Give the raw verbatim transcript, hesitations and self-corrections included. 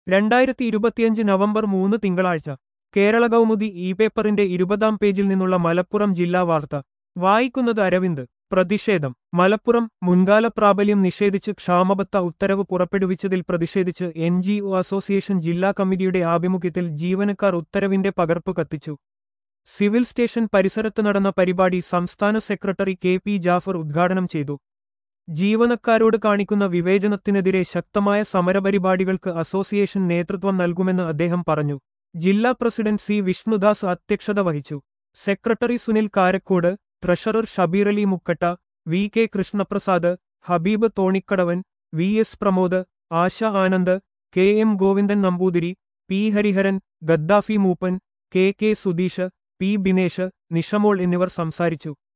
രണ്ടായിരത്തി ഇരുപത്തിയഞ്ച് നവംബർ മൂന്ന് തിങ്കളാഴ്ച കേരള കൗമുദി ഇ പേപ്പറിന്റെ ഇരുപതാം പേജിൽ നിന്നുള്ള മലപ്പുറം ജില്ലാ വാർത്ത വായിക്കുന്നത് അരവിന്ദ്. പ്രതിഷേധം. മലപ്പുറം. മുൻകാല പ്രാബല്യം നിഷേധിച്ച് ക്ഷാമബത്ത ഉത്തരവ് പുറപ്പെടുവിച്ചതിൽ പ്രതിഷേധിച്ച് എൻ ജി ഒ അസോസിയേഷൻ ജില്ലാ കമ്മിറ്റിയുടെ ആഭിമുഖ്യത്തിൽ ജീവനക്കാർ ഉത്തരവിന്റെ പകർപ്പ് കത്തിച്ചു. സിവിൽ സ്റ്റേഷൻ പരിസരത്ത് നടന്ന പരിപാടി സംസ്ഥാന സെക്രട്ടറി കെ പി ജാഫർ ഉദ്ഘാടനം ചെയ്തു. ജീവനക്കാരോട് കാണിക്കുന്ന വിവേചനത്തിനെതിരെ ശക്തമായ സമരപരിപാടികൾക്ക് അസോസിയേഷൻ നേതൃത്വം നൽകുമെന്ന് അദ്ദേഹം പറഞ്ഞു. ജില്ലാ പ്രസിഡന്റ് സി വിഷ്ണുദാസ് അധ്യക്ഷത വഹിച്ചു. Secretary Sunil Karakkod, treasurer Shabeerali Mukkatta, V K Krishnaprasad, Habeeb Thonikkadavan, V S Pramod, Asha Anand, K M Govindan Namboothiri, P Hariharan, Gaddafi Mooppan, K K Sudheesh, P Binesh, Nishamol എന്നിവർ സംസാരിച്ചു.